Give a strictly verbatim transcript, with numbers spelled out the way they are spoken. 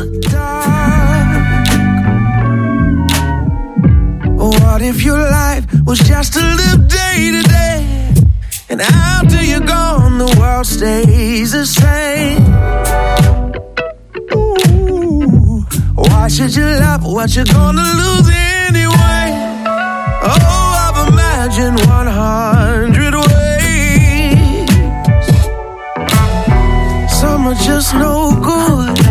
dark. What if your life was just to live day to day, and after you're gone the world stays the same? Ooh, why should you love what you're gonna lose anyway? Oh, I've imagined one hundred ways. Some are just no good,